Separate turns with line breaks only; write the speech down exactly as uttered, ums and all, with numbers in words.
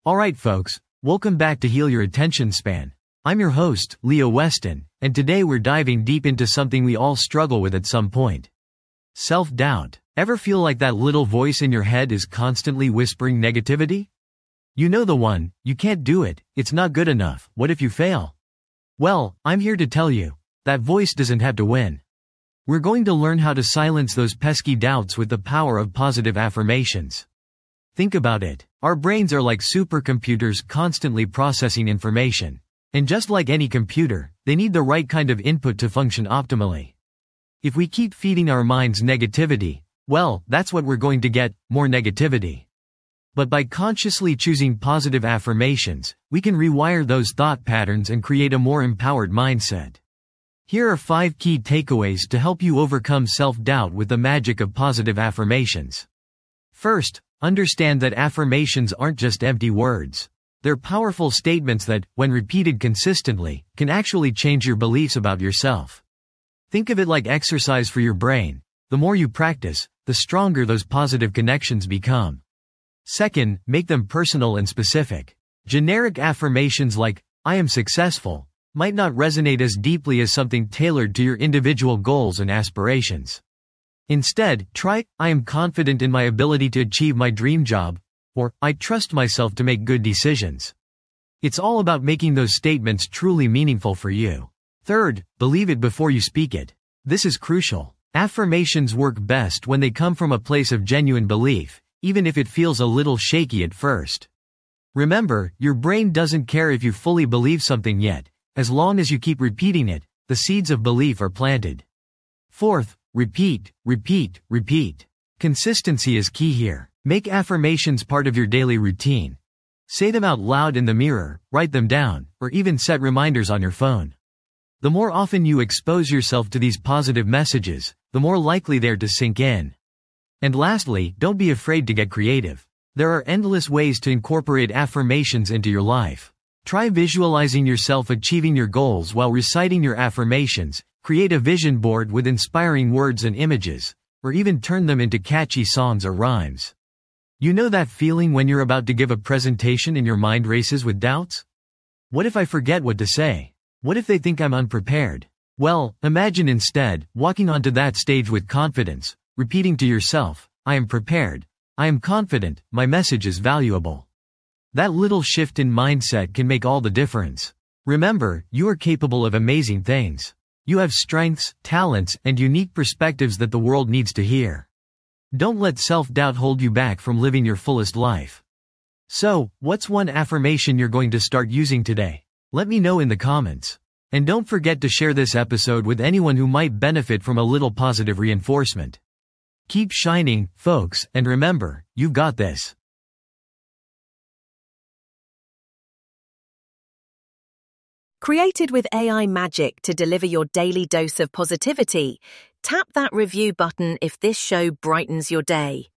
Alright folks, welcome back to Heal Your Attention Span. I'm your host, Leo Weston, and today we're diving deep into something we all struggle with at some point. Self-doubt. Ever feel like that little voice in your head is constantly whispering negativity? You know the one, you can't do it, it's not good enough, what if you fail? Well, I'm here to tell you, that voice doesn't have to win. We're going to learn how to silence those pesky doubts with the power of positive affirmations. Think about it. Our brains are like supercomputers constantly processing information. And just like any computer, they need the right kind of input to function optimally. If we keep feeding our minds negativity, well, that's what we're going to get, more negativity. But by consciously choosing positive affirmations, we can rewire those thought patterns and create a more empowered mindset. Here are five key takeaways to help you overcome self-doubt with the magic of positive affirmations. First, understand that affirmations aren't just empty words. They're powerful statements that, when repeated consistently, can actually change your beliefs about yourself. Think of it like exercise for your brain. The more you practice, the stronger those positive connections become. Second, make them personal and specific. Generic affirmations like, "I am successful," might not resonate as deeply as something tailored to your individual goals and aspirations. Instead, try, "I am confident in my ability to achieve my dream job," or, "I trust myself to make good decisions." It's all about making those statements truly meaningful for you. Third, believe it before you speak it. This is crucial. Affirmations work best when they come from a place of genuine belief, even if it feels a little shaky at first. Remember, your brain doesn't care if you fully believe something yet. As long as you keep repeating it, the seeds of belief are planted. Fourth, repeat, repeat, repeat. Consistency is key here. Make affirmations part of your daily routine. Say them out loud in the mirror, write them down, or even set reminders on your phone. The more often you expose yourself to these positive messages, the more likely they are to sink in. And lastly, don't be afraid to get creative. There are endless ways to incorporate affirmations into your life. Try visualizing yourself achieving your goals while reciting your affirmations. Create a vision board with inspiring words and images, or even turn them into catchy songs or rhymes. You know that feeling when you're about to give a presentation and your mind races with doubts? What if I forget what to say? What if they think I'm unprepared? Well, imagine instead, walking onto that stage with confidence, repeating to yourself, "I am prepared. I am confident, my message is valuable." That little shift in mindset can make all the difference. Remember, you are capable of amazing things. You have strengths, talents, and unique perspectives that the world needs to hear. Don't let self-doubt hold you back from living your fullest life. So, what's one affirmation you're going to start using today? Let me know in the comments. And don't forget to share this episode with anyone who might benefit from a little positive reinforcement. Keep shining, folks, and remember, you've got this.
Created with A I magic to deliver your daily dose of positivity, tap that review button if this show brightens your day.